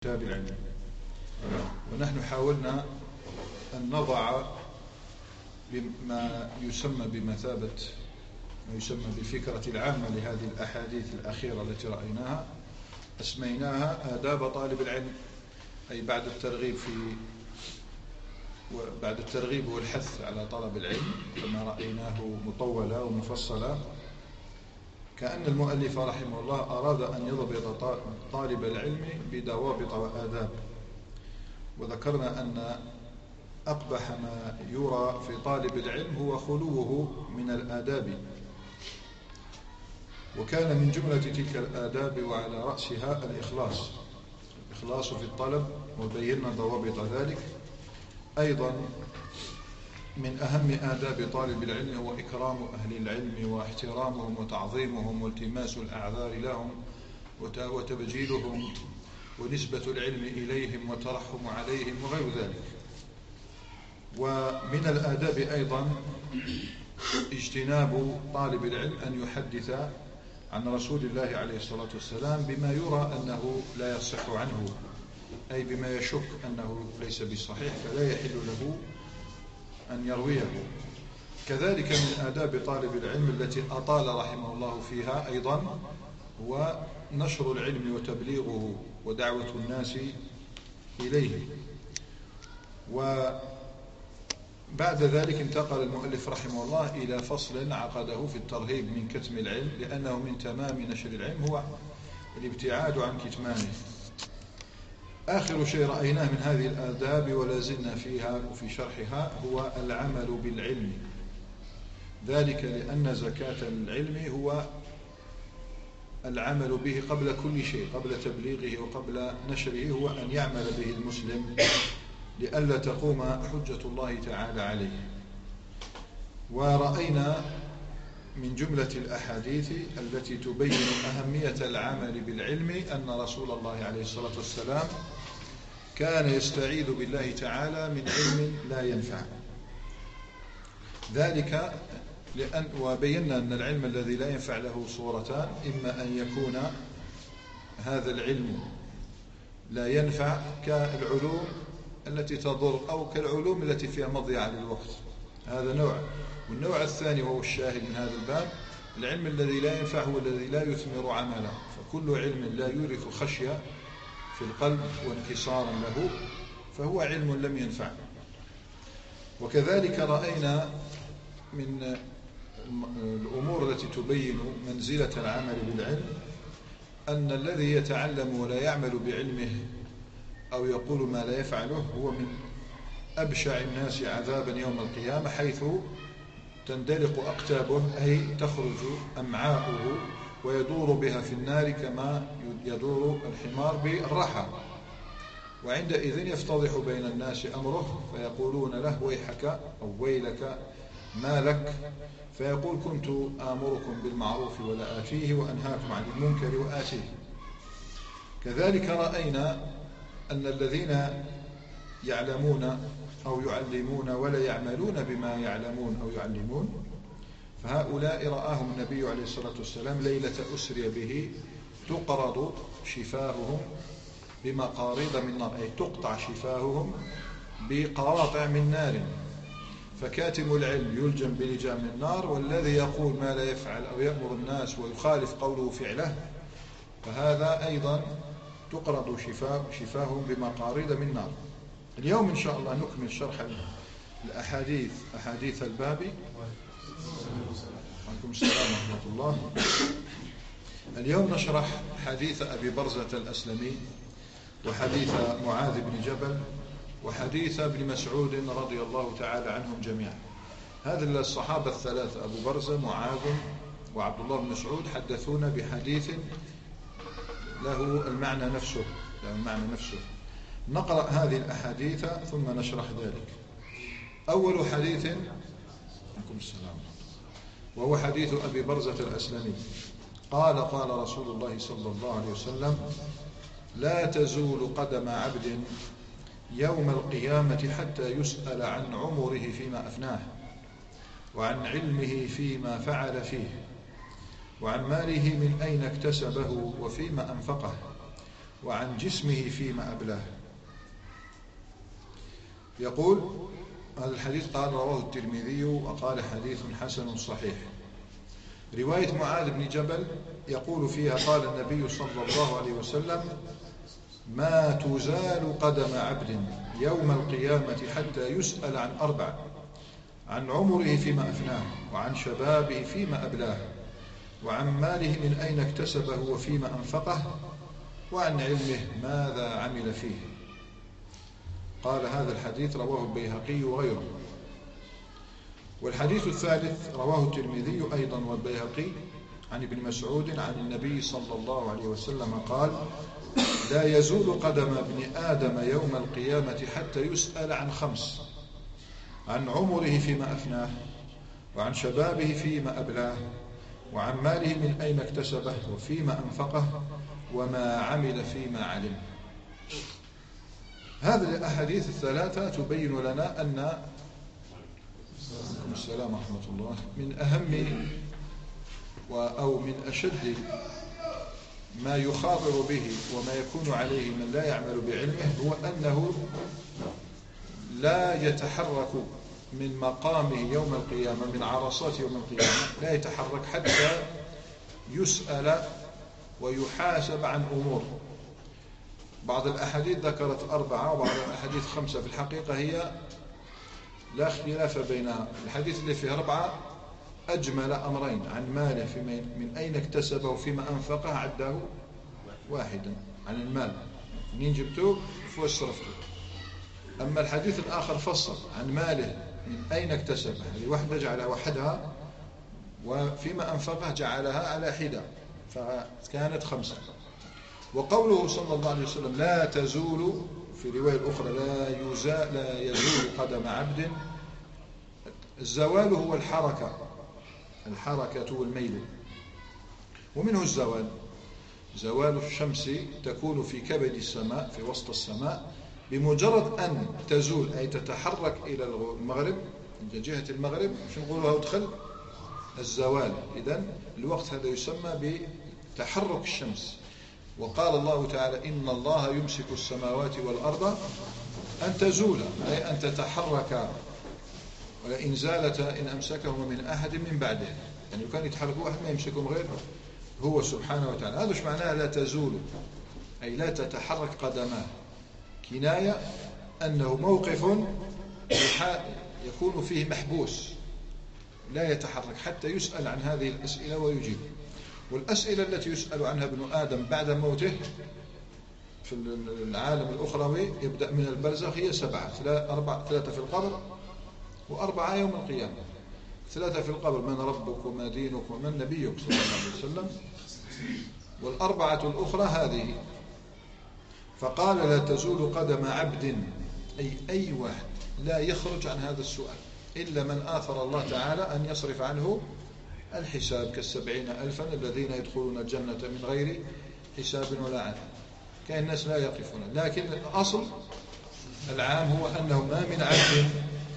كتاب العلم. ونحن حاولنا أن نضع ما يسمى بمثابة ما يسمى بالفكرة العامة لهذه الأحاديث الأخيرة التي رأيناها، أسميناها آداب طالب العلم، أي بعد الترغيب والحث على طلب العلم كما رأيناه مطولا ومفصلا، كأن المؤلف رحمه الله أراد أن يضبط طالب العلم بضوابط وآداب. وذكرنا أن أقبح ما يرى في طالب العلم هو خلوه من الآداب، وكان من جملة تلك الآداب وعلى رأسها الإخلاص في الطلب، وبينا ضوابط ذلك. أيضا من أهم آداب طالب العلم هو إكرام أهل العلم واحترامهم وتعظيمهم والتماس الأعذار لهم وتبجيلهم ونسبة العلم إليهم وترحم عليهم وغير ذلك. ومن الآداب أيضا اجتناب طالب العلم أن يحدث عن رسول الله عليه الصلاة والسلام بما يرى أنه لا يصح عنه، أي بما يشك أنه ليس بصحيح فلا يحل له أن يرويه. كذلك من آداب طالب العلم التي أطال رحمه الله فيها أيضا هو نشر العلم وتبليغه ودعوة الناس إليه. وبعد ذلك انتقل المؤلف رحمه الله إلى فصل عقده في الترهيب من كتم العلم، لأنه من تمام نشر العلم هو الابتعاد عن كتمانه. آخر شيء رأيناه من هذه الآداب ولا زلنا فيها وفي شرحها هو العمل بالعلم، ذلك لأن زكاة العلم هو العمل به قبل كل شيء، قبل تبليغه وقبل نشره، هو أن يعمل به المسلم لئلا تقوم حجة الله تعالى عليه. ورأينا من جملة الأحاديث التي تبين أهمية العمل بالعلم أن رسول الله عليه الصلاة والسلام كان يستعيذ بالله تعالى من علم لا ينفع، ذلك وبينا أن العلم الذي لا ينفع له صورتان: إما أن يكون هذا العلم لا ينفع كالعلوم التي تضر، أو كالعلوم التي فيها مضيعة للوقت، هذا نوع. والنوع الثاني وهو الشاهد من هذا الباب: العلم الذي لا ينفع هو الذي لا يثمر عملا، فكل علم لا يورث خشية في القلب وانكسارا له فهو علم لم ينفع. وكذلك رأينا من الأمور التي تبين منزلة العمل بالعلم أن الذي يتعلم ولا يعمل بعلمه أو يقول ما لا يفعله هو من أبشع الناس عذابا يوم القيامة، حيث تندلق أقتابه، أي تخرج أمعاؤه ويدور بها في النار كما يدور الحمار بالرحى، وعندئذ يفتضح بين الناس أمره فيقولون له: ويحك أو ويلك ما لك؟ فيقول: كنت آمركم بالمعروف ولا آتيه وأنهاكم عن المنكر وآتيه. كذلك رأينا أن الذين يعلمون أو يعلمون ولا يعملون بما يعلمون أو يعلمون، فهؤلاء رآهم النبي عليه الصلاة والسلام ليلة أسري به تقرض شفاههم بمقاريض من نار، أي تقطع شفاههم بقواطع من نار، فكاتم العلم يلجم بلجام من النار، والذي يقول ما لا يفعل أو يأمر الناس ويخالف قوله فعله فهذا أيضا تقرض شفاههم بمقاريض من نار. اليوم إن شاء الله نكمل شرح الأحاديث، أحاديث الباب. وعليكم السلام ورحمة الله. اليوم نشرح حديث أبي برزة الأسلمي، وحديث معاذ بن جبل، وحديث ابن مسعود رضي الله تعالى عنهم جميعا. هذا الصحابة الثلاثة أبو برزة، معاذ، وعبد الله بن مسعود حدثونا بحديث له المعنى نفسه. نقرأ هذه الأحاديث ثم نشرح ذلك. أول حديث عليكم السلام، وهو حديث أبي برزة الأسلمي قال: قال رسول الله صلى الله عليه وسلم: لا تزول قدم عبد يوم القيامة حتى يسأل عن عمره فيما أفناه، وعن علمه فيما فعل فيه، وعن ماله من أين اكتسبه وفيما أنفقه، وعن جسمه فيما أبلاه. يقول هذا الحديث قال رواه الترمذي وقال حديث حسن صحيح. رواية معاذ بن جبل يقول فيها قال النبي صلى الله عليه وسلم: ما تزال قدم عبد يوم القيامة حتى يسأل عن 4: عن عمره فيما أفناه، وعن شبابه فيما أبلاه، وعن ماله من أين اكتسبه وفيما أنفقه، وعن علمه ماذا عمل فيه. قال هذا الحديث رواه البيهقي وغيره. والحديث الثالث رواه الترمذي أيضا والبيهقي عن ابن مسعود عن النبي صلى الله عليه وسلم قال: لا يزول قدم ابن آدم يوم القيامة حتى يسأل عن 5: عن عمره فيما أفناه، وعن شبابه فيما أبلاه، وعن ماله من أين اكتسبه وفيما أنفقه، وما عمل فيما علم. هذه الأحاديث الثلاثة تبين لنا أن السلام ورحمة الله من أهم أو من أشد ما يخاطر به وما يكون عليه من لا يعمل بعلمه هو أنه لا يتحرك من مقامه يوم القيامة، من عرصات يوم القيامة، لا يتحرك حتى يسأل ويحاسب عن أمور. بعض الأحاديث ذكرت 4 وبعض الأحاديث 5. في الحقيقة هي لا خلاف بينها. الحديث اللي فيه 4 أجمل أمرين: عن ماله من أين اكتسبه وفيما أنفقه عداه واحدا، عن المال منين جبته وفوش صرفته. أما الحديث الآخر فصل عن ماله من أين اكتسبه، هذه واحدة جعلها وحدها، وفيما أنفقه جعلها على حدة، فكانت 5. وقوله صلى الله عليه وسلم: لا تزول، في رواية الأخرى لا يزول قدم عبد. الزوال هو الحركة والميل، ومنه الزوال. زوال الشمس تكون في كبد السماء، في وسط السماء، بمجرد أن تزول أي تتحرك إلى المغرب، إلى جهة المغرب، شو نقولها ادخل الزوال. إذن الوقت هذا يسمى بتحرك الشمس. وقال الله تعالى: إن الله يمسك السماوات والأرض أن تزولا، أي أن تتحرك، ولئن زالتا إن أمسكهما من أحد من بعده. يعني لو كان يتحركوا واحد ما يمسكهم غير هو سبحانه وتعالى. هذا ايش معناه لا تزول؟ أي لا تتحرك قدماه، كناية أنه موقف يكون فيه محبوس لا يتحرك حتى يسأل عن هذه الأسئلة ويجيب. والأسئلة التي يسأل عنها ابن آدم بعد موته في العالم الأخروي يبدأ من البرزخ هي 7: 3 في القبر، و4 يوم القيامة. 3 في القبر: من ربك وما دينك ومن نبيك صلى الله عليه وسلم. وال4 الأخرى هذه. فقال: لا تزول قدم عبد، أي واحد لا يخرج عن هذا السؤال إلا من آثر الله تعالى أن يصرف عنه الحساب، ك70,000 الذين يدخلون الجنة من غير حساب ولا عذاب. كأن الناس لا يقفون. لكن الأصل العام هو أنه ما من عبد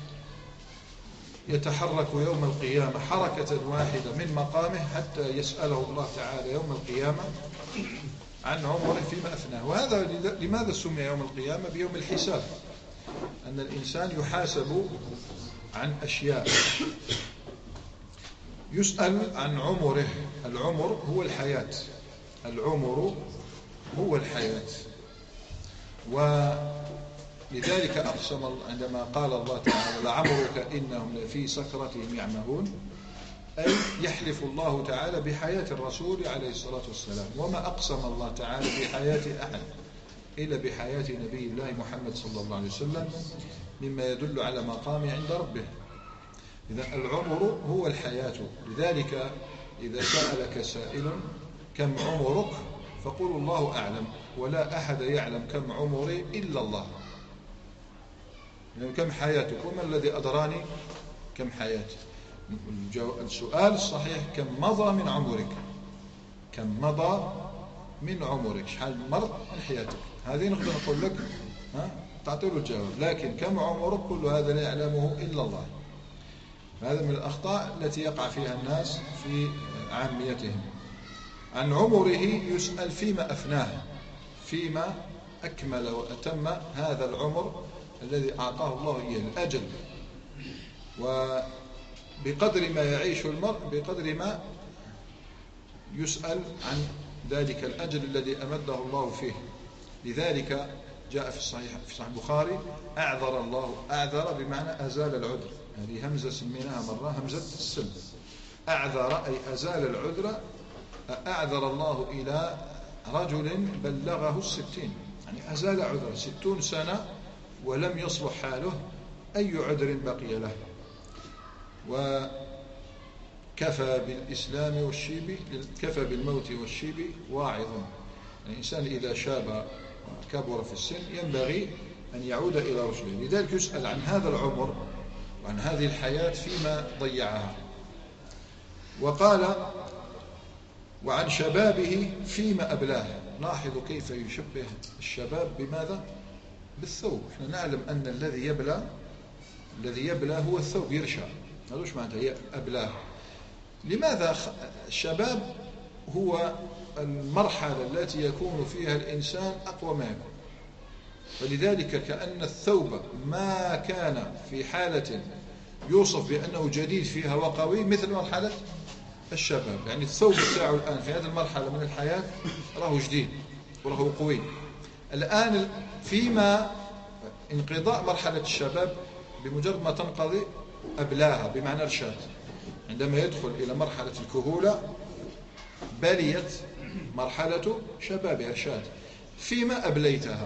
يتحرك يوم القيامة حركة واحدة من مقامه حتى يسأله الله تعالى يوم القيامة عن عمره فيما أفناه. وهذا لماذا سمي يوم القيامة بيوم الحساب؟ أن الإنسان يحاسب عن أشياء، يسأل عن عمره. العمر هو الحياة، العمر هو الحياة. ولذلك أقسم عندما قال الله تعالى: لعمرك إنهم لفي سكرتهم يعمهون، أي يحلف الله تعالى بحياة الرسول عليه الصلاة والسلام. وما أقسم الله تعالى بحياة أحد إلا بحياة نبي الله محمد صلى الله عليه وسلم، مما يدل على مقامه عند ربه. إذا العمر هو الحياة. لذلك إذا سألك سائل كم عمرك فقل الله أعلم، ولا أحد يعلم كم عمري إلا الله. يعني كم حياتك؟ وما الذي أدراني كم حياتي؟ السؤال الصحيح: كم مضى من عمرك؟ كم مضى من عمرك؟ شحال مر من حياتك؟ هذه نقدر نقول لك تعطي له الجواب. لكن كم عمرك؟ كل هذا لا يعلمه إلا الله. هذا من الأخطاء التي يقع فيها الناس في عاميتهم. عن عمره يسأل فيما أفناه. فيما أكمل وأتم هذا العمر الذي أعطاه الله إياه، الأجل. وبقدر ما يعيش المرء بقدر ما يسأل عن ذلك الأجل الذي أمده الله فيه. لذلك جاء في صحيح البخاري أعذر بمعنى أزال العذر. هذه همزة سميناها مرة همزة السلم. أعذر أي أزال العذر. أعذر الله إلى رجل بلغه 60، يعني أزال عذر 60 سنة ولم يصلح حاله، أي عذر بقي له. وكفى بالإسلام والشيب، كفى بالموت والشيب واعظ. يعني الإنسان إذا شاب وكبر في السن ينبغي أن يعود إلى رشده. لذلك يسأل عن هذا العمر وعن هذه الحياة فيما ضيعها. وقال وعن شبابه فيما أبلاه. لاحظوا كيف يشبه الشباب بماذا؟ بالثوب. احنا نعلم أن الذي يبلى هو الثوب، يرشى. هذا وش معناته أبلاه؟ لماذا الشباب هو المرحلة التي يكون فيها الإنسان أقوى ما يكون، ولذلك كأن الثوب ما كان في حالة يوصف بأنه جديد فيها وقوي مثل مرحلة الشباب. يعني الثوب بتاعه الآن في هذه المرحلة من الحياة راه جديد وراه قوي. الآن فيما انقضاء مرحلة الشباب بمجرد ما تنقضي أبلاها بمعنى إرشاد. عندما يدخل إلى مرحلة الكهولة بليت مرحلة شباب إرشاد. فيما أبليتها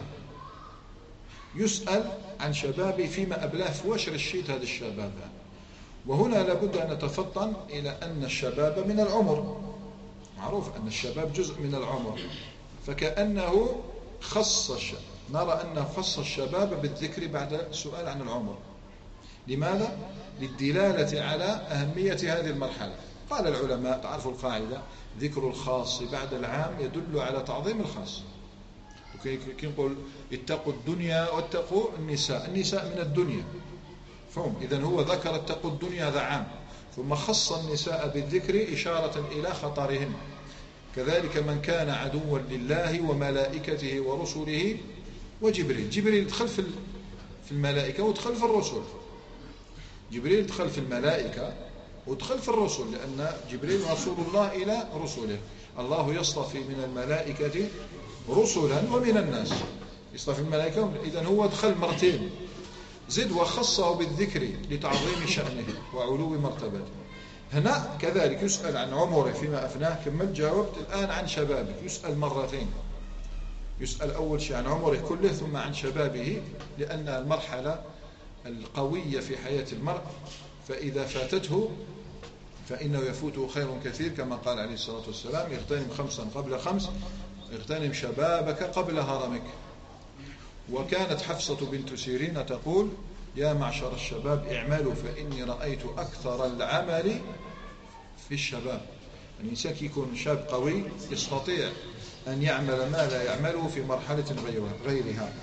يسأل عن شبابي فيما أبلاه، فواش رشيت هذا الشباب. وهنا لابد أن نتفطن إلى أن الشباب من العمر، معروف أن الشباب جزء من العمر، فكأنه نرى أنه خص الشباب بالذكر بعد السؤال عن العمر. لماذا؟ للدلالة على أهمية هذه المرحلة. قال العلماء تعرفوا القاعدة ذكر الخاص بعد العام يدل على تعظيم الخاص. كي نقول اتقوا الدنيا واتقوا النساء من الدنيا، فهم. إذن هو ذكر اتقوا الدنيا هذا عام، ثم خص النساء بالذكر إشارة إلى خطرهن. كذلك من كان عدوا لله وملائكته ورسله وجبريل. جبريل دخل في الملائكة ودخل في الرسل. جبريل دخل في الملائكة ودخل في الرسل، لأن جبريل رسول الله إلى رسله. الله يصطفي من الملائكة رسلا ومن الناس، يصطفي الملائكة. إذن هو دخل مرتين، زد وخصه بالذكر لتعظيم شأنه وعلو مرتبته. هنا كذلك يسأل عن عمره فيما أفناه. كمل جاوبت. الآن عن شبابه يسأل مرتين. يسأل أول شيء عن عمره كله ثم عن شبابه، لأن المرحلة القوية في حياة المرء فإذا فاتته فإنه يفوته خير كثير، كما قال عليه الصلاة والسلام اغتنم 5 قبل 5، اغتنم شبابك قبل هرمك. وكانت حفصة بنت سيرين تقول يا معشر الشباب اعملوا فإني رأيت أكثر العمل في الشباب. الإنسان يكون شاب قوي يستطيع أن يعمل ما لا يعمله في مرحلة غيرها.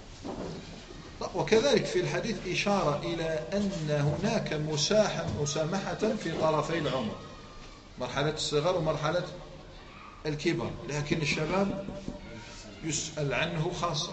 وكذلك في الحديث إشارة إلى أن هناك مسامحة في طرفي العمر، مرحلة الصغر ومرحلة الكبر، لكن الشباب يسأل عنه خاصة.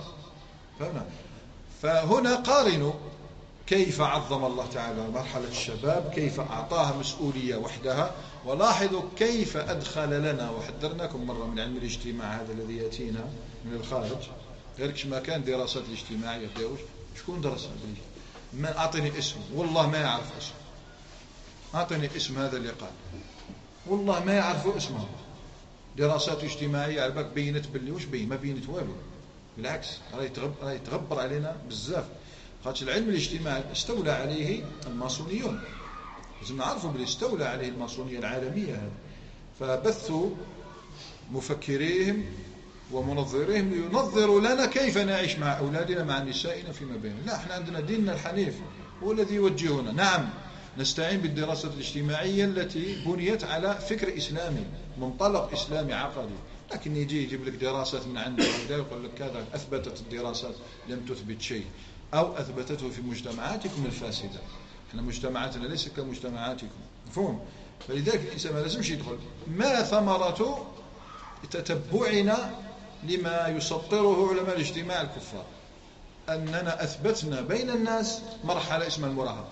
فهنا قارنوا كيف عظم الله تعالى مرحلة الشباب، كيف أعطاها مسؤولية وحدها. ولاحظوا كيف أدخل لنا، وحذرناكم مرة من علم الاجتماع هذا الذي يأتينا من الخارج، غيركش ما كان دراسات الاجتماعية داوش شكون درس ما أعطني اسم، والله ما يعرف اسم. أعطني اسم هذا اللي قال، والله ما يعرفوا اسمه. دراسات اجتماعية على بالك بينت باللي وش بين، ما بينت والو، بالعكس راه يتغبر علينا بزاف. خاطر العلم الاجتماعي استولى عليه الماسونيون، لازم نعرفوا بلي استولى عليه الماسونية العالمية هذا. فبثوا مفكريهم ومنظريهم لينظروا لنا كيف نعيش مع أولادنا مع نسائنا فيما بيننا. لا، احنا عندنا ديننا الحنيف هو الذي يوجهنا. نعم نستعين بالدراسة الاجتماعية التي بنيت على فكر إسلامي، منطلق إسلامي عقدي، لكن يجيب لك دراسات من عنده يقول لك كذا أثبتت الدراسات لم تثبت شيء، أو أثبتته في مجتمعاتكم الفاسدة. احنا مجتمعاتنا ليس كمجتمعاتكم، مفهوم؟ فلذلك الإنسان ما لازمش يدخل. ما ثمرة تتبعنا لما يسطره علماء الاجتماع الكفار، أننا أثبتنا بين الناس مرحلة اسمها المراهقة.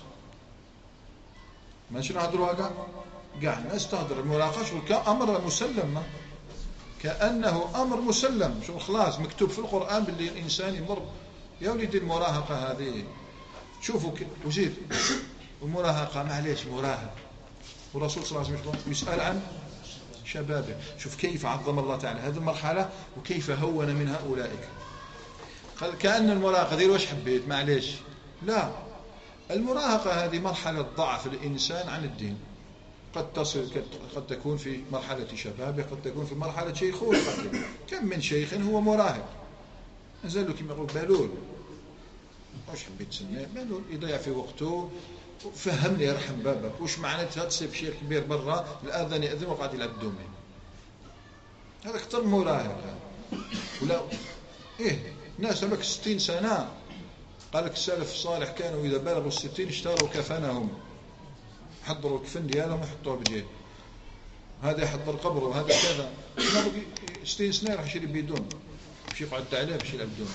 ماشي نهضروا كاع الناس تهضر المراهقة كأمر مسلم، كأنه أمر مسلم، شو خلاص مكتوب في القرآن باللي الإنسان يمر. يا وليدي المراهقة هذه شوفوا وزيد المراهقة معليش مراهق، والرسول صلى الله عليه وسلم يسأل عن شبابه. شوف كيف عظم الله تعالى هذه المرحلة وكيف هون من هؤلاء. قال كأن المراهقة دير واش حبيت معليش، لا، المراهقة هذه مرحلة ضعف الإنسان عن الدين، قد تكون في مرحلة شبابه، قد تكون في مرحلة شيخوخة. كم من شيخ هو مراهق نزل كما يقول بالول، واش حبيت تسميه بالول، يضيع في وقته. فهمني يرحم بابك واش معناتها تصيب شيخ كبير برا الآذان يأذن وقاعد يلعب دومين، هذا أكثر مراهق. ولا ناس هذاك 60 سنة، قال لك السلف الصالح كانوا إذا بلغوا 60 اشتروا كفنهم، حضروا الكفن ديالهم وحطوه بجيه، هذا يحضر قبره وهذا كذا. 60 سنة راح يشري بدون، باش يقعد عليه باش يلعب دون.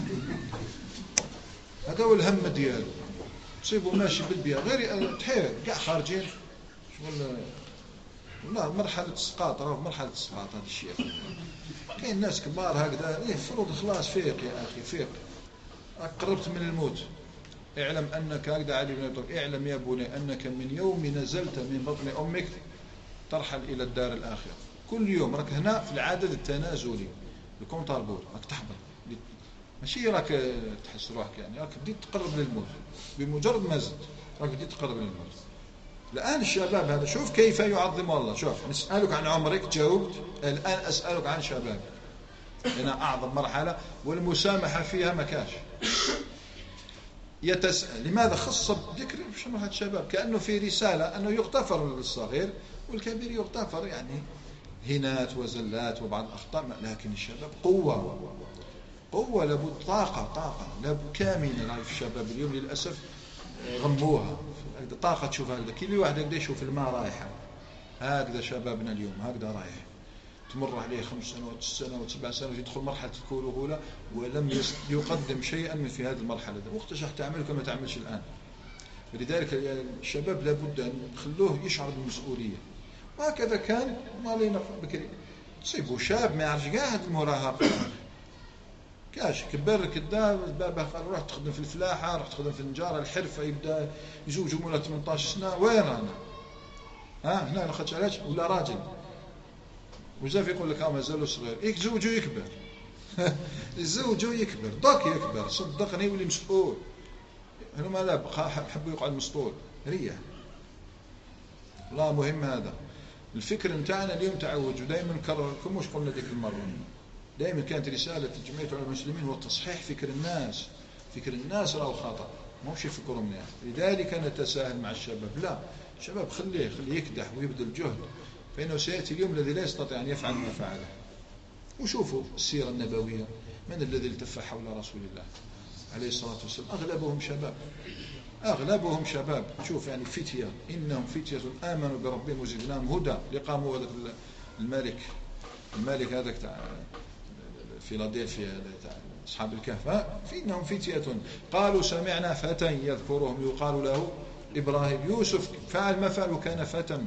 هذا هو الهم ديالو. تصيبوا ماشي بالبيئة غير تحير كاع خارجين شغل. لا مرحلة السقاط، راه مرحلة السقاط هذا الشيء. كاين ناس كبار هكذا فرض خلاص فيق يا أخي فيق، قربت من الموت. اعلم أنك هكذا علي بن أبي طالب، اعلم يا بني أنك من يوم نزلت من بطن أمك ترحل إلى الدار الآخرة. كل يوم راك هنا في العدد التنازلي الكونتاربور، راك تحضر، ماشي راك تحس روحك يعني، راك بديت تقرب للموت. بمجرد ما زدت راك بديت تقرب للموت. الآن الشباب هذا شوف كيف يعظم الله. شوف نسألك عن عمرك جاوبت، الآن أسألك عن شبابك. هنا أعظم مرحلة والمسامحة فيها مكاش. يتسأل لماذا خص بذكر مرحلة الشباب؟ كأنه في رسالة أنه يغتفر للصغير والكبير يغتفر، يعني هنات وزلات وبعض الأخطاء، لكن الشباب قوة لابد، طاقة لابد كاملة. في الشباب اليوم للأسف غموها طاقة. تشوف هذا كل واحد يقدر يشوف الماء رايحة، هكذا شبابنا اليوم هكذا رايح، تمر عليه 5 سنوات 6 سنوات 7 سنوات يدخل مرحلة الكهولة ولم يقدم شيئا من في هذه المرحلة. وقتاش راح تعمل كما تعملش الآن؟ لذلك الشباب لابد أن نخلوه يشعر بالمسؤولية. وهكذا كان مالينا بكري تصيبوا شاب ما يعرفش كاع هذه المراهقة، كاش كبر كدا بابا قال روح تخدم في الفلاحة، روح تخدم في النجارة الحرفة، يبدا يزوجوا مولا 18 سنة. وين رانا؟ هنا ما خدش علاش ولا راجل. وزاف يقول لك مازالوا صغير، يتزوجوا يكبر. يتزوجوا يكبر دوك يكبر، صدقني يولي مسؤول. هنا ما لا بقى حبوا يقعد مسطول ريح. لا مهم هذا الفكر نتاعنا اليوم تعوج. ودائما نكرر لكم واش قلنا ذيك المرة، دائما كانت رسالة جمعية علماء المسلمين هو تصحيح فكر الناس. فكر الناس راه خطأ، ماهوش فكرهم يعني. لذلك نتساهل مع الشباب، لا الشباب خليه يكدح ويبذل جهد، فإنه سيأتي اليوم الذي لا يستطيع أن يفعل ما فعله. وشوفوا السيرة النبوية، من الذي التف حول رسول الله عليه الصلاة والسلام؟ أغلبهم شباب. شوف يعني فتية، إنهم فتية آمنوا بربهم وزدناهم هدى. لقاموا هذا الملك هذاك تاع فيلادلفيا تاع أصحاب الكهف، فإنهم فتية قالوا سمعنا فتى يذكرهم يقال له إبراهيم. يوسف فعل ما فعل وكان فتى.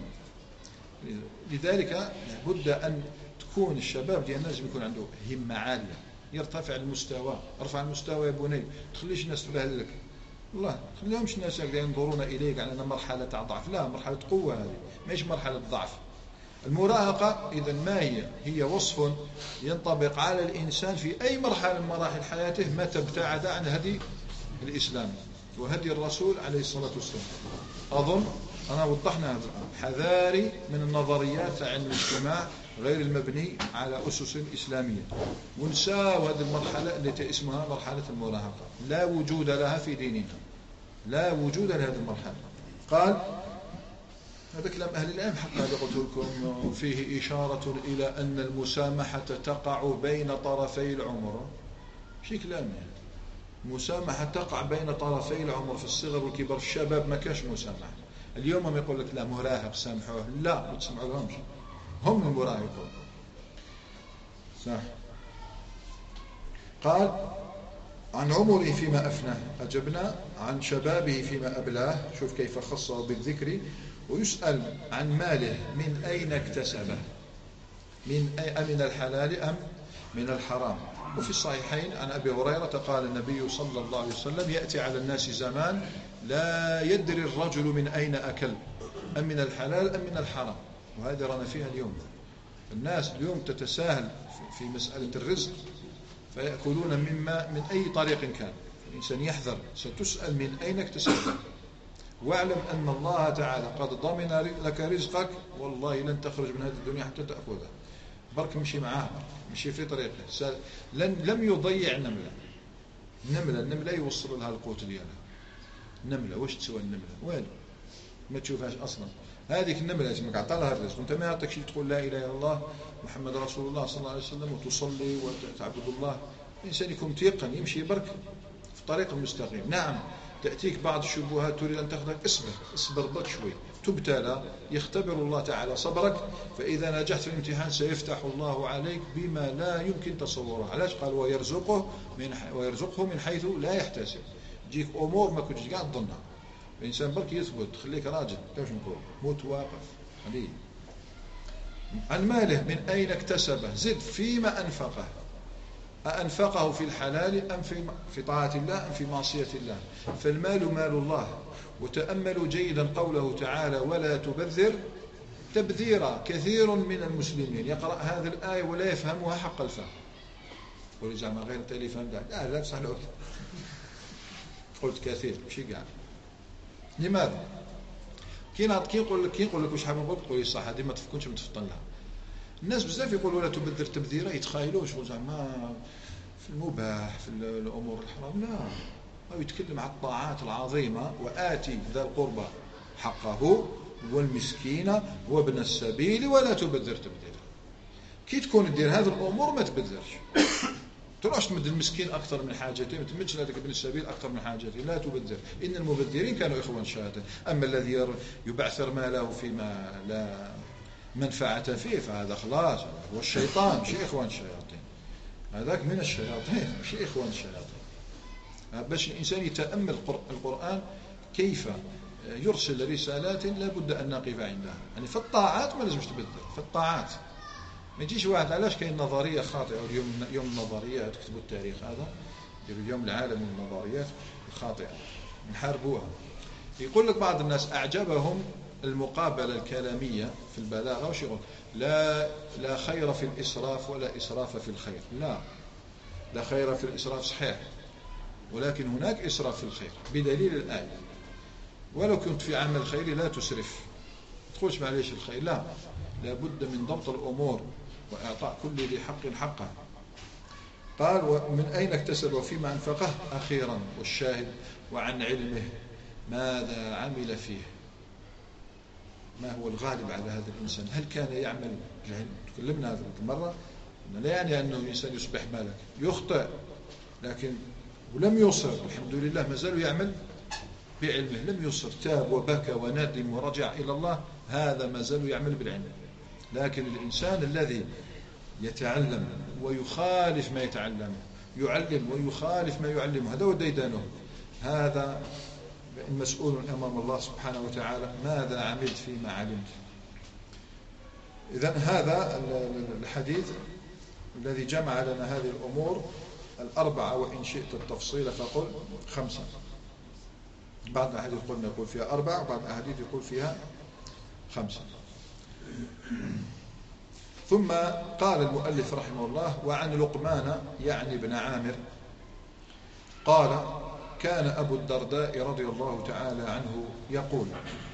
لذلك بد أن تكون الشباب ديالنا لازم يكون عنده همة عالية، يرتفع المستوى. ارفع المستوى يا بني، تخليش الناس تبهدلك. والله خليهمش الناس ينظرون إليك على أنها مرحلة تاع ضعف، لا مرحلة قوة هذه، ماهيش مرحلة ضعف. المراهقة إذن ما هي وصف ينطبق على الإنسان في أي مرحلة من مراحل حياته متى ابتعد عن هدي الإسلام وهدي الرسول عليه الصلاة والسلام. أظن أنا وضحنا هذا. حذاري من النظريات علم الاجتماع غير المبني على أسس إسلامية، ونساو هذه المرحلة التي اسمها مرحلة المراهقة، لا وجود لها في ديننا، لا وجود لهذه المرحلة. قال هذا كلام أهل العلم حتى هذا قلت لكم فيه إشارة إلى أن المسامحة تقع بين طرفي العمر. شي كلام يعني مسامحة تقع بين طرفي العمر في الصغر والكبر. الشباب ما كاش مسامحة اليوم. ما يقول لك لا مراهق سامحوه، لا ما تسمعوا لهمش، هم المراهقون صح. قال عن عمره فيما أفناه أجبنا، عن شبابه فيما أبلاه، شوف كيف خصه بالذكر. ويسأل عن ماله من أين اكتسبه، من الحلال أم من الحرام. وفي الصحيحين عن أبي هريرة قال النبي صلى الله عليه وسلم يأتي على الناس زمان لا يدري الرجل من أين أكل، أم من الحلال أم من الحرام. وهذا رانا فيها اليوم. الناس اليوم تتساهل في مسألة الرزق، فيأكلون من أي طريق كان. الإنسان يحذر، ستسأل من أين اكتسبت. واعلم أن الله تعالى قد ضمن لك رزقك، والله لن تخرج من هذه الدنيا حتى تأخذها. برك مشي معاه، مشي في طريقه. لم يضيع النملة يوصل لها القوت ديالها. النملة واش تسوى النملة؟ والو، ما تشوفهاش أصلا. هذيك النملة اسمك عطى لها الرزق، وانت ما يعطيك شيء تقول لا إله إلا الله محمد رسول الله صلى الله عليه وسلم وتصلي وتعبد الله. الإنسان يكون متيقن، يمشي برك في طريق المستقيم. نعم تأتيك بعض الشبهات تريد أن تاخذك، اصبر برك شوي، تبتلى، يختبر الله تعالى صبرك، فإذا نجحت في الامتحان سيفتح الله عليك بما لا يمكن تصوره. علاش قال ويرزقه من حيث لا يحتسب. تجيك أمور ما كنتش قاعد تظنها. الإنسان برك يثبت، خليك راجل، كيفاش نقول، موت واقف عليه. عن ماله من أين اكتسبه، زد فيما أنفقه، أأنفقه في الحلال أم في طاعة الله أم في معصية الله. فالمال مال الله. وتأملوا جيدا قوله تعالى ولا تبذر تبذيرا. كثير من المسلمين يقرأ هذه الآية ولا يفهمها حق الفهم. قل زعما غير انت اللي فهم، لا بصح قلت كثير ماشي كاع. لماذا؟ كي نقول لك واش حاب نقول، تقول لي صح، هذه ما تفكرش متفطن لها. الناس بزاف يقولوا لا تبذر تبذيرا، يتخيلوا شغل زعما في المباح في الامور الحرام. لا، هو يتكلم عن الطاعات العظيمه. وآتي ذا القربى حقه والمسكين وابن السبيل ولا تبذر تبذيرا. كي تكون دير هذه الامور ما تبذرش. تروحش تمد المسكين اكثر من حاجته، ما تمدش هذاك ابن السبيل اكثر من حاجته. لا تبذر، ان المبذرين كانوا اخوان شياطين. اما الذي يبعثر ماله فيما لا منفعة فيه فهذا خلاص هو الشيطان، مش إخوان الشياطين. هذاك من الشياطين مش إخوان الشياطين. باش الإنسان يتأمل القرآن كيف يرسل رسالات لا بد أن نقف عندها. يعني في الطاعات ما لازمش تبذل. في الطاعات ما يجيش واحد، علاش كاين نظرية خاطئة. اليوم يوم النظريات، كتبوا التاريخ هذا، يديروا اليوم العالمي للنظريات الخاطئة نحاربوها. يقول لك بعض الناس أعجبهم المقابلة الكلامية في البلاغة، وش يقول؟ لا خير في الإسراف ولا إسراف في الخير. لا خير في الإسراف صحيح، ولكن هناك إسراف في الخير بدليل الآية. ولو كنت في عمل خيري لا تسرف، تقولش معليش الخير، لا بد من ضبط الأمور وإعطاء كل ذي حق حقه. قال ومن أين اكتسب وفيما أنفقه أخيرا. والشاهد وعن علمه ماذا عمل فيه، ما هو الغالب على هذا الإنسان، هل كان يعمل العلم. تكلمنا هذه المرة، لا يعني أنه الإنسان يصبح مالك، يخطئ لكن ولم يصر، الحمد لله ما زال يعمل بعلمه، لم يصر، تاب وبكى وندم ورجع إلى الله، هذا ما زال يعمل بالعلم. لكن الإنسان الذي يتعلم ويخالف ما يتعلم، يعلم ويخالف ما يعلم، هذا هو ديدانه، هذا مسؤول أمام الله سبحانه وتعالى. ماذا عملت فيما علمت. إذن هذا الحديث الذي جمع لنا هذه الأمور الأربعة، وإن شئت التفصيل فقل 5. بعض الأحاديث يقول فيها 4، وبعض الأحاديث يقول فيها 5. ثم قال المؤلف رحمه الله وعن لقمان يعني ابن عامر قال كان أبو الدرداء رضي الله تعالى عنه يقول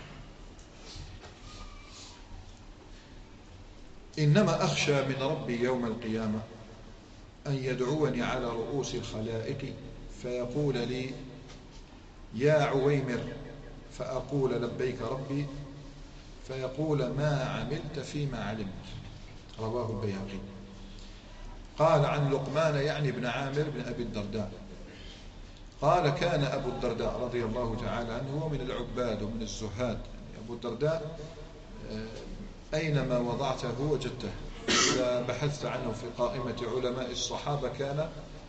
إنما أخشى من ربي يوم القيامة أن يدعوني على رؤوس الخلائق فيقول لي يا عويمر، فأقول لبيك ربي، فيقول ما عملت فيما علمت. رواه البيهقي. قال عن لقمان يعني ابن عامر بن أبي الدرداء قال كان أبو الدرداء رضي الله تعالى عنه هو من العباد ومن الزهاد. أبو الدرداء أينما وضعته وجدته. إذا بحثت عنه في قائمة علماء الصحابة كان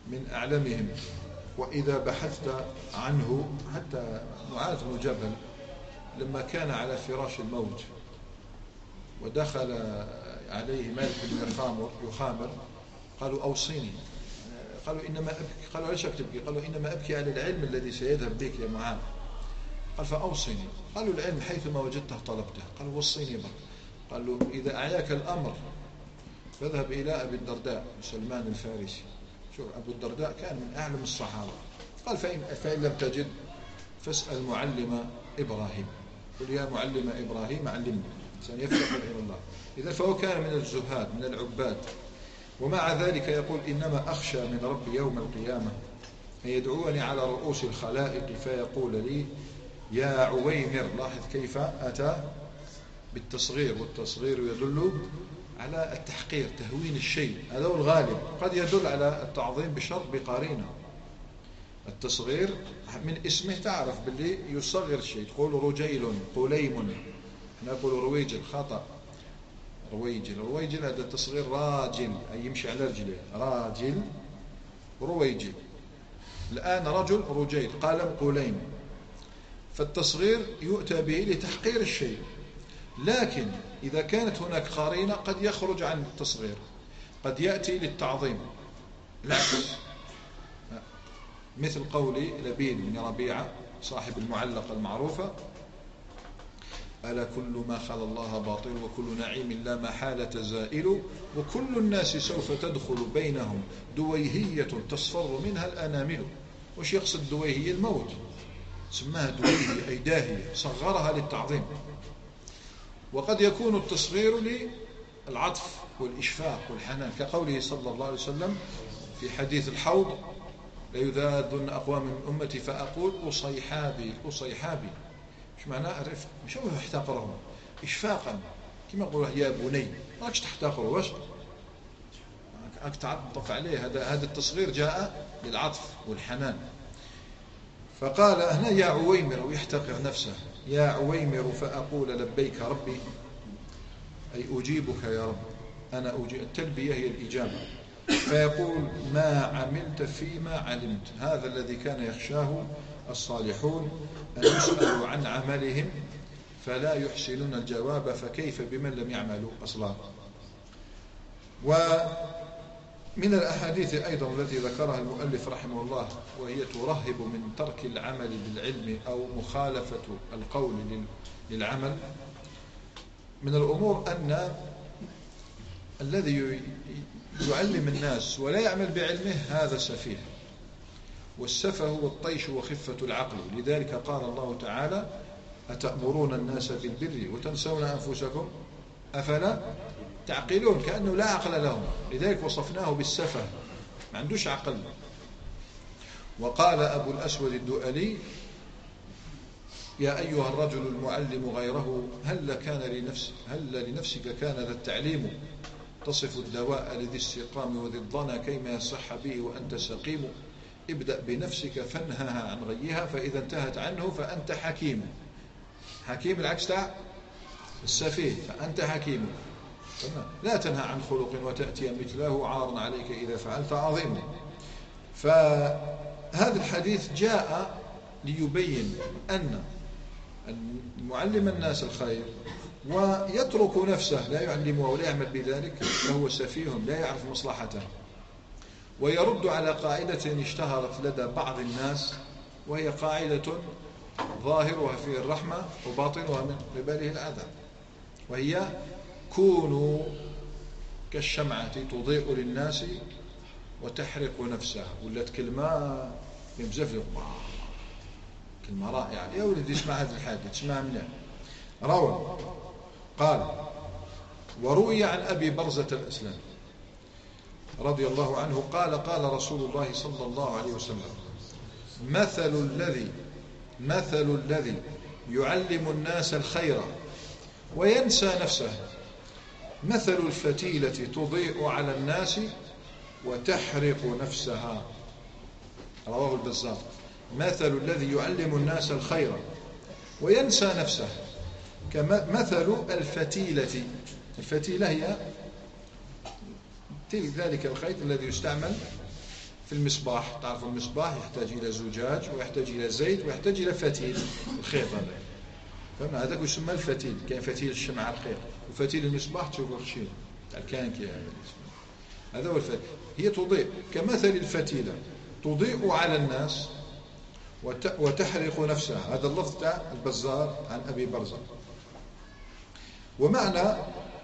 من أعلمهم. وإذا بحثت عنه حتى معاذ بن جبل لما كان على فراش الموت ودخل عليه مالك بن يخامر قالوا أوصيني، قالوا إنما أبكي، قالوا ليش تبكي؟ قالوا إنما أبكي على العلم الذي سيذهب بك يا معاذ. قال فأوصيني. قالوا العلم حيثما وجدته طلبته. قالوا وصيني بقى. قالوا إذا أعياك الأمر فاذهب إلى أبي الدرداء سلمان الفارسي. شوف أبو الدرداء كان من أعلم الصحابة. قال فإن لم تجد فاسأل معلم إبراهيم، قل يا معلم إبراهيم علمني سنيفتقر إلى الله. إذا فهو كان من الزهاد من العباد، ومع ذلك يقول إنما أخشى من ربي يوم القيامة أن يدعوني على رؤوس الخلائق فيقول لي يا عويمر. لاحظ كيف أتى بالتصغير، والتصغير يدل على التحقير تهوين الشيء، هذا هو الغالب. قد يدل على التعظيم بشرط بقارنة. التصغير من اسمه تعرف باللي يصغر الشيء، تقول رجيل قليم، نقول رويجل خطأ، رويجل هذا التصغير راجل أي يمشي على رجله، راجل رويجل. الآن رجل رجيل، قلم قليم. فالتصغير يؤتى به لتحقير الشيء، لكن إذا كانت هناك قرينة قد يخرج عن التصغير، قد يأتي للتعظيم العكس، مثل قول لبيد بن ربيعة صاحب المعلقة المعروفة ألا كل ما خلا الله باطل وكل نعيم لا محالة زائل وكل الناس سوف تدخل بينهم دويهية تصفر منها الأنامل. وش يقصد دويهية؟ الموت، سماها دويهية أي داهية، صغرها للتعظيم. وقد يكون التصغير للعطف والإشفاق والحنان، كقوله صلى الله عليه وسلم في حديث الحوض ليذاذن أقوام من أمتي فأقول أصيحابي أصيحابي. مش معناه الرفق، مش هو يحتقرهم إشفاقا، كما يقول يا بني ما راكش تحتقره، واش راك تعطف عليه. هذا التصغير جاء للعطف والحنان. فقال هنا يا عويمر ويحتقر نفسه، يا عويمر فأقول لبيك ربي أي أجيبك يا رب، أنا أجيب. التلبية هي الإجابة. فيقول ما عملت فيما علمت. هذا الذي كان يخشاه الصالحون أن يسألوا عن عملهم فلا يحسنون الجواب، فكيف بمن لم يعملوا أصلا. ومن الأحاديث أيضا التي ذكرها المؤلف رحمه الله وهي ترهب من ترك العمل بالعلم أو مخالفة القول للعمل، من الأمور أن الذي يعلم الناس ولا يعمل بعلمه هذا سفيه، والسفه هو الطيش وخفة العقل. لذلك قال الله تعالى أتأمرون الناس بالبر وتنسون أنفسكم أفلا تعقلون، كأنه لا عقل لهم، لذلك وصفناه بالسفه، ما عندوش عقل. وقال أبو الأسود الدؤلي يا أيها الرجل المعلم غيره هل لنفسك كان ذا التعليم تصف الدواء لذي السقام وذي الضنا كيما يصح به وأنت سقيم. ابدأ بنفسك فانهها عن غيها فإذا انتهت عنه فأنت حكيم. حكيم العكس تاع السفيه، فأنت حكيم. لا تنهى عن خلق وتأتي مثله عار عليك إذا فعلت عظيم. فهذا الحديث جاء ليبين أن معلم الناس الخير ويترك نفسه لا يعلمه ولا يعمل بذلك فهو سفيه لا يعرف مصلحته. ويرد على قاعدة اشتهرت لدى بعض الناس وهي قاعدة ظاهرها فيه الرحمة وباطنها من قبله العذاب، وهي كونوا كالشمعة تضيء للناس وتحرق نفسها. ولت كلمة يمزف كلمة رائعة يا ولدي، اسمع هذا الحديث اسمع منه. روى قال وروي عن أبي برزة الأسلمي رضي الله عنه قال قال رسول الله صلى الله عليه وسلم مثل الذي يعلم الناس الخير وينسى نفسه مثل الفتيلة تضيء على الناس وتحرق نفسها. رواه البزار. مثل الذي يعلم الناس الخير وينسى نفسه كمثل الفتيلة. الفتيلة هي ذلك الخيط الذي يستعمل في المصباح. تعرف المصباح يحتاج إلى زجاج ويحتاج إلى زيت ويحتاج إلى فتيل الخيط هذا، فهمنا؟ هذاك يسمى الفتيل. كاين فتيل الشمعة الخيط، وفتيل المصباح تشوفه خشين تاع الكانكي هذا هو الفتيل. هي تضيء كمثل الفتيلة تضيء على الناس وتحرق نفسها. هذا اللفظ تاع البزار عن أبي برزة. ومعنى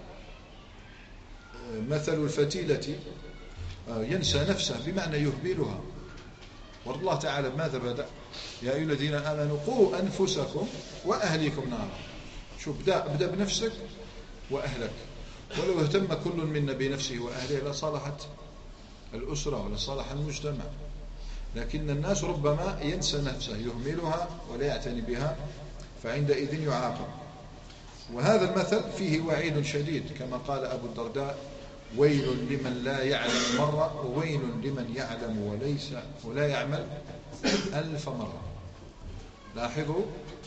مثل الفتيلة ينسى نفسه بمعنى يهملها. والله تعالى ماذا بدأ؟ يا أيها الذين آمنوا قوا أنفسكم وأهليكم نارا. شوف بدأ بنفسك وأهلك. ولو اهتم كل منا بنفسه وأهله لصلحت الأسرة ولصلح المجتمع، لكن الناس ربما ينسى نفسه يهملها ولا يعتني بها، فعندئذ يعاقب. وهذا المثل فيه وعيد شديد كما قال أبو الدرداء: ويل لمن لا يعلم مرة وويل لمن يعلم ولا يعمل 1000 مرة. لاحظوا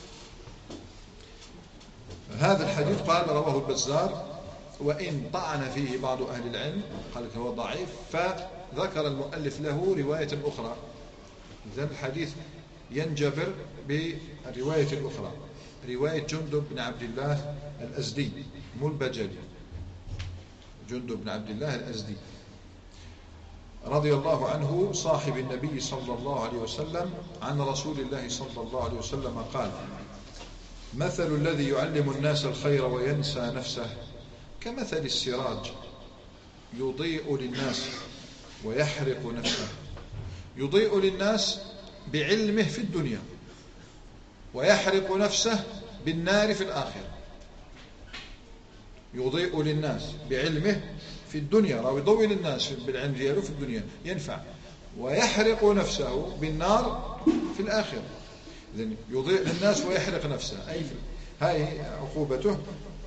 هذا الحديث قال رواه البزار، وإن طعن فيه بعض أهل العلم قال هو ضعيف، فذكر المؤلف له رواية أخرى. إذن الحديث ينجبر بالرواية الأخرى، رواية جندب بن عبد الله الأزدي مو البجلي، جندب بن عبد الله الأزدي رضي الله عنه صاحب النبي صلى الله عليه وسلم عن رسول الله صلى الله عليه وسلم قال: مثل الذي يعلم الناس الخير وينسى نفسه كمثل السراج يضيء للناس ويحرق نفسه. يضيء للناس بعلمه في الدنيا ويحرق نفسه بالنار في الآخرة. يضيء للناس بعلمه في الدنيا، راهو يضوي للناس بالعلم دياله في الدنيا ينفع، ويحرق نفسه بالنار في الآخرة. إذن يضيء للناس ويحرق نفسه، أي هاي عقوبته.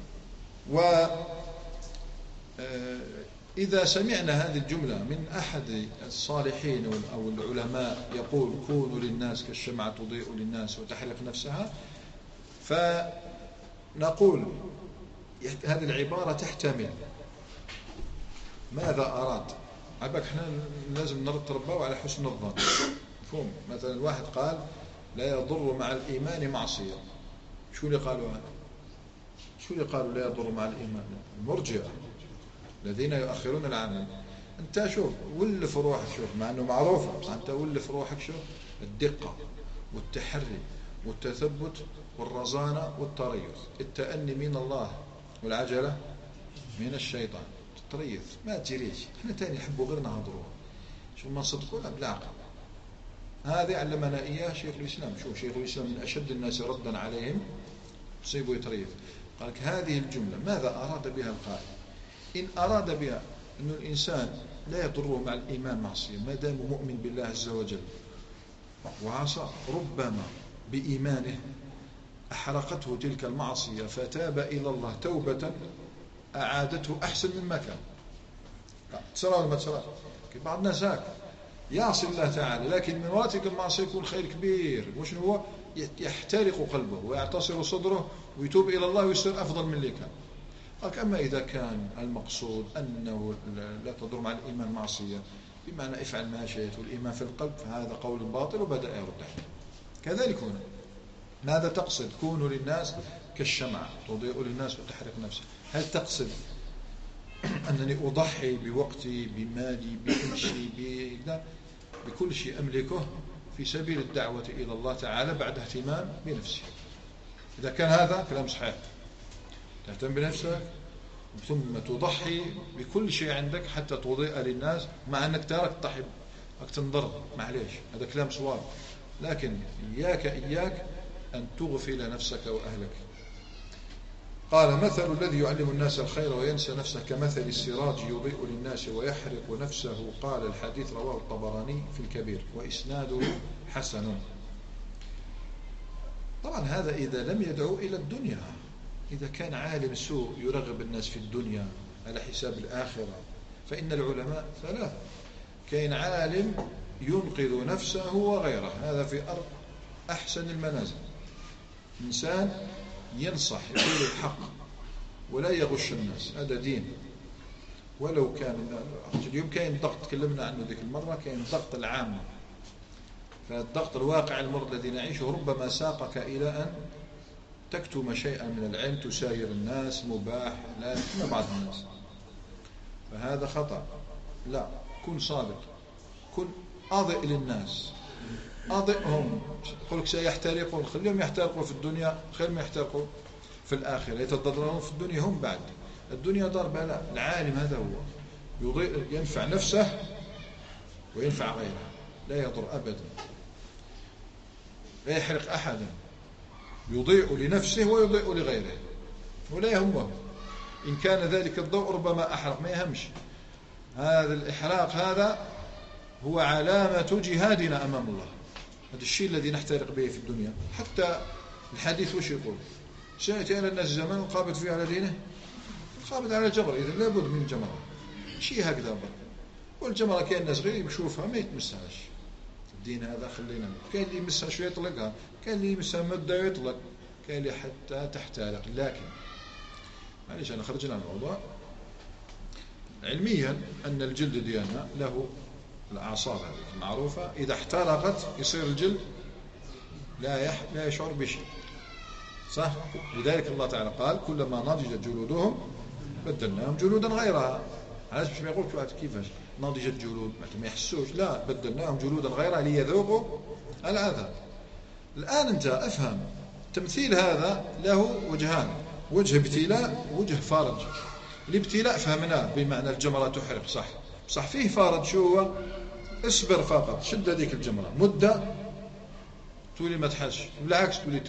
إذا سمعنا هذه الجملة من أحد الصالحين أو العلماء يقول: كونوا للناس كالشمعة تضيء للناس وتحرق نفسها، فنقول هذه العبارة تحتمل ماذا أراد. عباك احنا لازم نتربوا على حسن الظن. مفهوم؟ مثلا الواحد قال: لا يضر مع الإيمان معصية. شو اللي قالوا هذا؟ شو اللي قالوا لا يضر مع الإيمان؟ المرجئة الذين يؤخرون العمل. أنت شوف ولف روحك، شوف مع أنه معروفة، بس أنت ولف روحك شوف الدقة والتحري والتثبت والرزانة والتريث. التأني من الله والعجلة من الشيطان. تريث ما تجريش. احنا تاني نحبوا غير نهضروا، شو ما نصدقونا بالعقل. هذا علمنا إياه شيخ الإسلام. شوف شيخ الإسلام من أشد الناس ردا عليهم صيبوا يتريث. قال لك هذه الجملة ماذا أراد بها القائل؟ إن أراد بها أن الإنسان لا يضره مع الإيمان معصية ما دام مؤمن بالله عز وجل وعصى، ربما بإيمانه أحرقته تلك المعصية فتاب إلى الله توبة أعادته أحسن مما كان. ترى ولا ما ترى؟ بعض الناس هاك يعصي الله تعالى، لكن من وراء تلك المعصية يكون خير كبير. وش هو؟ يحترق قلبه ويعتصر صدره ويتوب إلى الله ويصير أفضل من اللي كان. أما إذا كان المقصود أنه لا تضر مع الإيمان معصية بمعنى افعل ما شئت والإيمان في القلب، فهذا قول باطل وبدأ يرد عليه. كذلك هنا ماذا تقصد؟ كونوا للناس كالشمعة تضيء للناس وتحرق نفسه. هل تقصد أنني أضحي بوقتي بمالي بكل شيء أملكه في سبيل الدعوة إلى الله تعالى بعد اهتمام بنفسي؟ إذا كان هذا كلام صحيح، تهتم بنفسك ثم تضحي بكل شيء عندك حتى تضيء للناس، مع أنك تارك تضحي أنك تنضر، معليش هذا كلام صواب. لكن إياك أن تغفل نفسك وأهلك. قال: مثل الذي يعلم الناس الخير وينسى نفسه كمثل السراج يضيء للناس ويحرق نفسه. قال الحديث رواه الطبراني في الكبير وإسناده حسن. طبعا هذا إذا لم يدعو إلى الدنيا. إذا كان عالم سوء يرغب الناس في الدنيا على حساب الآخرة، فإن العلماء ثلاثة: كاين عالم ينقذ نفسه وغيره، هذا في أرض أحسن المنازل. إنسان ينصح يقول الحق ولا يغش الناس، هذا دين. ولو كان اليوم كاين الضغط تكلمنا عنه ذيك المرة، كاين الضغط العام، فالضغط الواقع المر الذي نعيشه ربما ساقك إلى أن تكتم شيئا من العلم، تساير الناس مباح، لا كما بعض الناس، فهذا خطأ. لا، كن صادق، كن أضئ للناس، أضئهم. يقولك سيحترقون، خليهم يحترقوا في الدنيا خير ما يحترقوا في الآخرة، يتضررون في الدنيا هم بعد. الدنيا دار بلاء. العالم هذا هو يضيء، ينفع نفسه وينفع غيره، لا يضر أبدا، لا يحرق أحدا، يضيء لنفسه ويضيء لغيره ولا يهمه إن كان ذلك الضوء ربما أحرق، ما يهمش. هذا الإحراق هذا هو علامة جهادنا أمام الله. هذا الشيء الذي نحترق به في الدنيا. حتى الحديث وش يقول؟ سيأتي على الناس زمان القابض فيه على دينه القابض على الجمرة، إذا لابد من الجمرة، شيء هكذا برك. والجمرة كاين الناس غير يشوفها ما يتمسهاش. الدين هذا خلينا، كاين اللي يمسها شوية يطلقها، كاين اللي يمسها مدة يطلق، كاين اللي حتى تحترق. لكن معليش أنا خرجنا عن الموضوع. علميا أن الجلد ديالنا له الأعصاب هذه المعروفة، إذا احترقت يصير الجلد لا يشعر بشيء، صح؟ لذلك الله تعالى قال كلما نضجت جلودهم بدلناهم جلودا غيرها. علاش باش ما يقولش واحد كيفاش نضجت جلود ما يحسوش، لا، بدلناهم جلودا غيرها ليذوقوا العذاب. الآن أنت أفهم التمثيل هذا له وجهان، وجه ابتلاء ووجه فرج. الابتلاء فهمناه بمعنى الجمرة تحرق، صح فيه فرج. شو هو؟ اصبر فقط، شد هذيك الجمرة مدة تولي ما تحسش، بالعكس تولي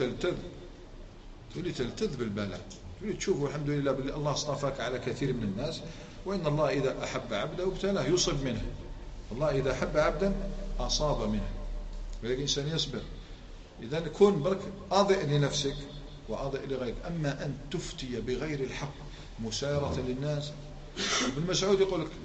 تلتذ بالبلاء، تولي تشوفوا الحمد لله بالله الله اصطفاك على كثير من الناس. وإن الله إذا أحب عبده ابتلاه يصب منه. الله إذا أحب عبدا أصاب منه، ولكن الإنسان يصبر. إذا كن برك أضئ لنفسك وأضئ لغيرك. أما أن تفتي بغير الحق مسايرة للناس. ابن مسعود يقول لك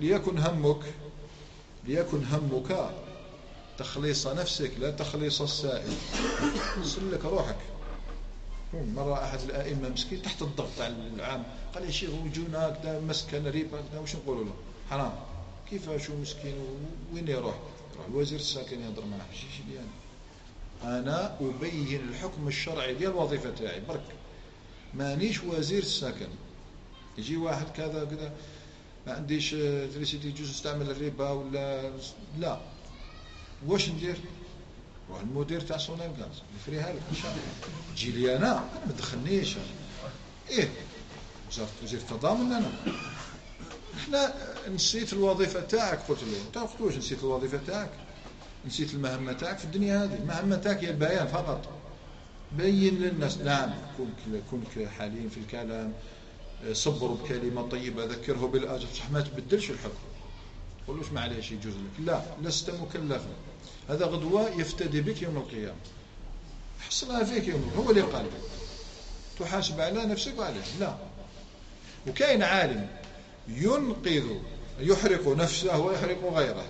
ليكن همك تخليص نفسك لا تخليص السائل. سلك روحك. مرة أحد الآئمة مسكين تحت الضغط على العام، قال يا شيخ وجونا كذا مسكن ريبة كذا، وش نقولوا له؟ حرام. كيفاش مسكين وين يروح الوزير الساكن يهضر معه؟ شي ديالي أنا أبين الحكم الشرعي ديال الوظيفة تاعي برك، مانيش وزير السكن. يجي واحد كذا كذا ما عنديش تريسيتي يجوز نستعمل الربا ولا لا، واش ندير؟ روح المدير تاع سونيل غاز يفريها لك ان شاء الله. تجي لي انا ما تدخلنيش. وزير التضامن انا. احنا نسيت الوظيفه تاعك. قلت له انت واش نسيت الوظيفه تاعك؟ نسيت المهمه تاعك في الدنيا هذه. المهمه تاعك هي البيان فقط، بين للناس. نعم، كن حليم في الكلام، صبروا بكلمه طيبه، ذكره بالاجر، صح ما تبدلش الحكم، قولوش معليش يجوز لك، لا، لست مكلفا. هذا غدوه يفتدي بك يوم القيامه، حصلها فيك يوم هو اللي قال تحاسب على نفسك وعليه. لا. وكاين عالم يحرق نفسه ويحرق غيره،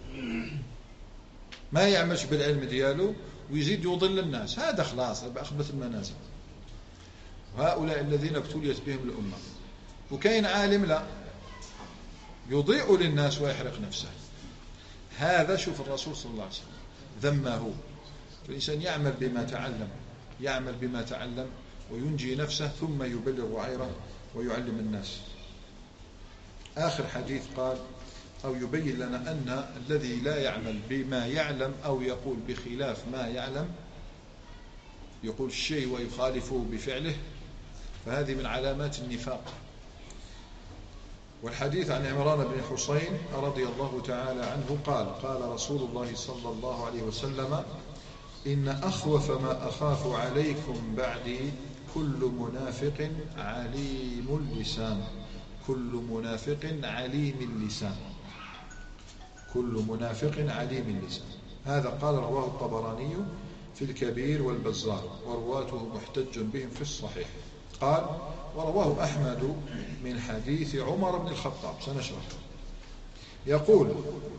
ما يعملش بالعلم دياله ويزيد يضل الناس، هذا خلاص بأخبث المنازل. وهؤلاء الذين ابتليت بهم الأمة. وكاين عالم لا، يضيء للناس ويحرق نفسه. هذا شوف الرسول صلى الله عليه وسلم ذمه. فالإنسان يعمل بما تعلم وينجي نفسه ثم يبلغ غيره ويعلم الناس. آخر حديث قال أو يبين لنا أن الذي لا يعمل بما يعلم أو يقول بخلاف ما يعلم، يقول الشيء ويخالفه بفعله، فهذه من علامات النفاق. والحديث عن عمران بن حسين رضي الله تعالى عنه قال رسول الله صلى الله عليه وسلم إن أخوف ما أخاف عليكم بعدي كل منافق عليم اللسان. كل منافق عليم اللسان. كل منافق عليم اللسان. هذا قال رواه الطبراني في الكبير والبزار ورواته محتج بهم في الصحيح. قال ورواه أحمد من حديث عمر بن الخطاب، سنشرح. يقول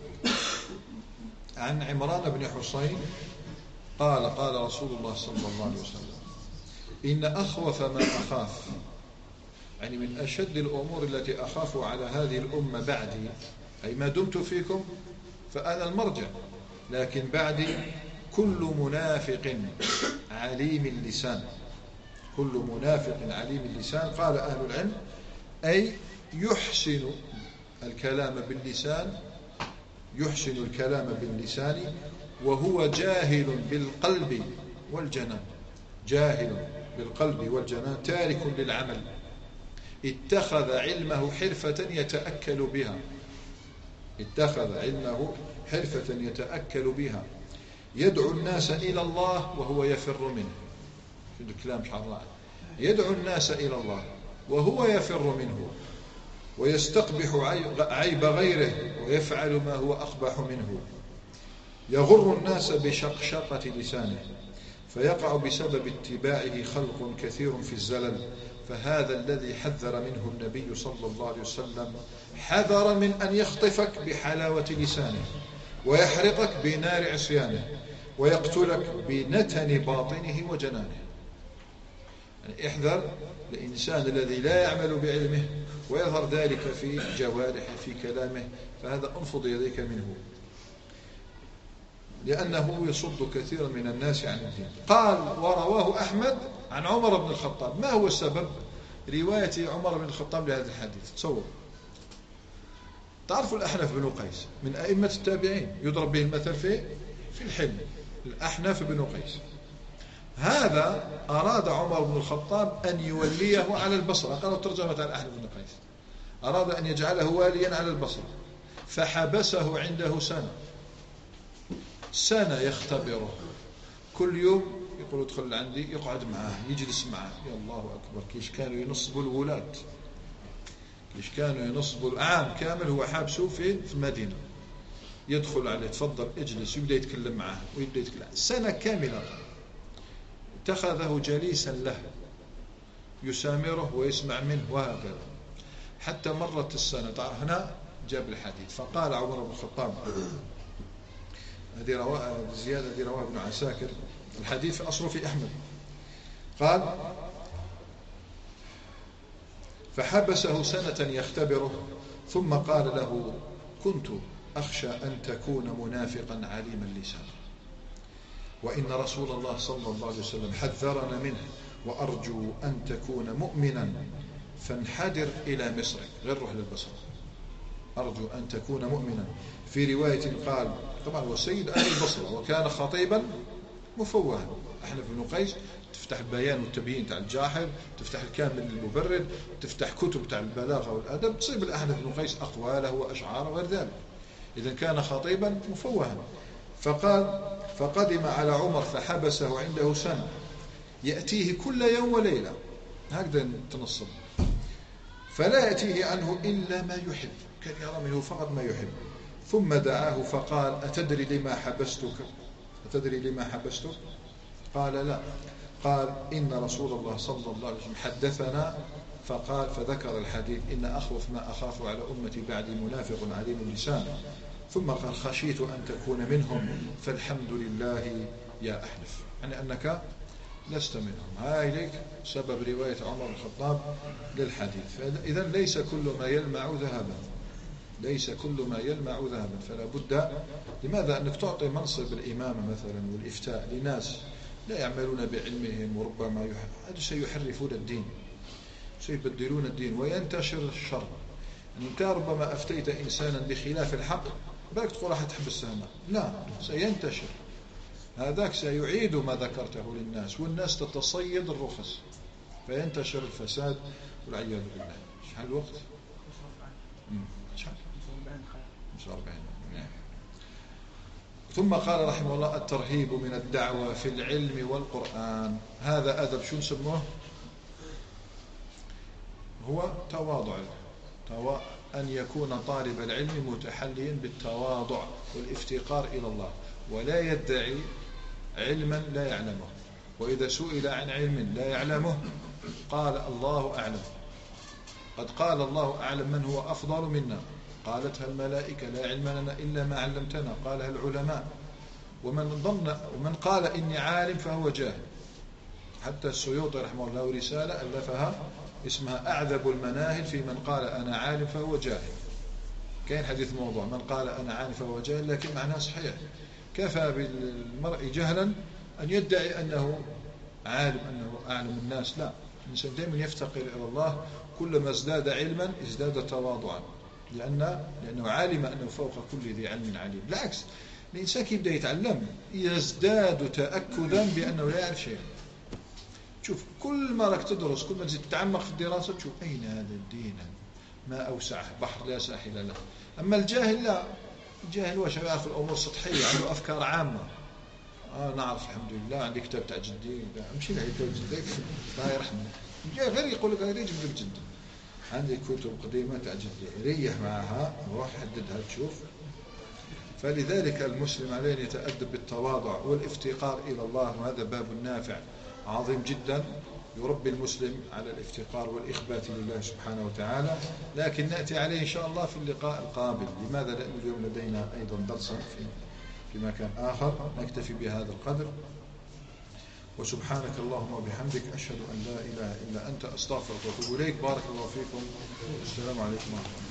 عن عمران بن حسين قال رسول الله صلى الله عليه وسلم إن أخوف ما أخاف يعني من أشد الأمور التي أخاف على هذه الأمة بعدي، أي ما دمت فيكم فأنا المرجع، لكن بعدي كل منافق عليم اللسان. كل منافق عليم اللسان، قال أهل العلم أي يحسن الكلام باللسان، يحسن الكلام باللسان وهو جاهل بالقلب والجنان، جاهل بالقلب والجنان، تارك للعمل، اتخذ علمه حرفة يتأكل بها، اتخذ علمه حرفة يتأكل بها، يدعو الناس إلى الله وهو يفر منه. في الكلام شعراء، يدعو الناس إلى الله وهو يفر منه، ويستقبح عيب غيره ويفعل ما هو أقبح منه، يغر الناس بشقشقة لسانه، فيقع بسبب اتباعه خلق كثير في الزلل. فهذا الذي حذر منه النبي صلى الله عليه وسلم، حذر من أن يخطفك بحلاوة لسانه، ويحرقك بنار عصيانه، ويقتلك بنتن باطنه وجنانه. يعني احذر الإنسان الذي لا يعمل بعلمه ويظهر ذلك في جوارحه في كلامه، فهذا انفض يديك منه، لأنه يصد كثيرا من الناس عن الدين. قال ورواه أحمد عن عمر بن الخطاب. ما هو السبب رواية عمر بن الخطاب لهذا الحديث؟ تصور، تعرفوا الأحنف بن قيس من أئمة التابعين، يضرب به المثل في الحلم، الأحنف بن قيس. هذا أراد عمر بن الخطاب أن يوليه على البصرة، قالوا ترجمة عن الأحنف بن قيس، أراد أن يجعله واليا على البصرة، فحبسه عنده سنة يختبره، كل يوم يقول ادخل عندي، يقعد معاه، يجلس معاه، يا الله أكبر، كيش كانوا ينصبوا الولاد، كيش كانوا ينصبوا عام كامل هو حابسه في المدينة، يدخل عليه تفضل اجلس، يبدأ يتكلم معاه ويبدأ يتكلم سنة كاملة، اتخذه جليسا له يسامره ويسمع منه وهكذا، حتى مرت السنة. هنا جاب الحديث، فقال عمر بن الخطاب، هذه زيادة هذه رواه ابن عساكر، الحديث أصله في أحمد، قال فحبسه سنة يختبره، ثم قال له كنت أخشى أن تكون منافقا عليم اللسان، وإن رسول الله صلى الله عليه وسلم حذرنا منه، وأرجو أن تكون مؤمنا فانحدر إلى مصر، غير روح للبصرة، أرجو أن تكون مؤمنا. في رواية قال طبعا هو سيد أهل البصرة وكان خطيبا مفوها، أحنف بن قيس، تفتح البيان والتبيين تاع الجاحظ، تفتح الكامل للمبرد، تفتح كتب تاع البلاغة والأدب، تصيب الأحنف بن قيس أقواله وأشعاره وغير ذلك، إذا كان خطيبا مفوها. فقال فقدم على عمر فحبسه عنده سنة، يأتيه كل يوم وليلة، هكذا تنصب، فلا يأتيه عنه إلا ما يحب، كان يرى منه فقط ما يحب. ثم دعاه فقال أتدري لما حبستك؟ أتدري لما حبستك؟ قال لا. قال إن رسول الله صلى الله عليه وسلم حدثنا، فقال فذكر الحديث إن أخوف ما أخاف على أمتي بعدي منافق عليم اللسان، ثم قال خشيت أن تكون منهم فالحمد لله يا أحنف، يعني أنك لست منهم. هاي لك سبب رواية عمر بن الخطاب للحديث. إذا ليس كل ما يلمع ذهبا، ليس كل ما يلمع ذهبا، فلا بد. لماذا؟ أنك تعطي منصب الإمامة مثلا والإفتاء لناس لا يعملون بعلمهم، وربما هذا سيحرفون الدين، سيبدلون الدين وينتشر الشر. يعني أنت ربما أفتيت إنسانا بخلاف الحق، بالك تقول راح تحبس سهمه، لا، سينتشر هذاك، سيعيد ما ذكرته للناس، والناس تتصيد الرخص فينتشر الفساد والعياذ بالله. شحال الوقت؟ شحال؟ 45. نعم. ثم قال رحمه الله الترهيب من الدعوة في العلم والقرآن. هذا أدب شو نسموه؟ هو تواضع، أن يكون طالب العلم متحليا بالتواضع والافتقار إلى الله، ولا يدعي علما لا يعلمه، وإذا سئل عن علم لا يعلمه قال الله أعلم، قد قال الله أعلم من هو أفضل منا، قالتها الملائكة لا علم لنا إلا ما علمتنا، قالها العلماء، ومن قال إني عالم فهو جاهل. حتى السيوطي رحمه الله رسالة ألفها اسمها أعذب المناهل في من قال أنا عالم فهو جاهل. كاين حديث موضوع من قال أنا عالم فهو جاهل، لكن معناه صحيح. كفى بالمرء جهلا أن يدعي أنه عالم، أنه أعلم الناس. لا، الإنسان دائما يفتقر إلى الله، كلما ازداد علما ازداد تواضعا، لأنه عالم أنه فوق كل ذي علم عليم. بالعكس، الإنسان كي يبدأ يتعلم يزداد تأكدا بأنه لا يعرف شيئا. شوف، كل ما راك تدرس، كل ما تزيد تتعمق في الدراسة، تشوف أين هذا الدين، ما أوسعه، بحر لا ساحل له. أما الجاهل لا، الجاهل واش يعرف الأمور سطحية، عنده أفكار عامة. نعرف الحمد لله، عندي كتاب تاع جدي، امشي لعيد كتاب جدك الله يرحمه، جاي غير يقول لك هذه جبد جدي، عندي كتب قديمة تاع جدي، ريح معها، روح حددها تشوف. فلذلك المسلم عليه أن يتأدب بالتواضع والافتقار إلى الله، وهذا باب نافع عظيم جدا يربي المسلم على الافتقار والإخبات لله سبحانه وتعالى. لكن نأتي عليه إن شاء الله في اللقاء القابل. لماذا؟ لأن اليوم لدينا أيضا درسا في مكان آخر. نكتفي بهذا القدر، وسبحانك اللهم وبحمدك أشهد أن لا إله إلا أنت أستغفرك وأتوب إليك. بارك الله فيكم، والسلام عليكم ورحمة الله.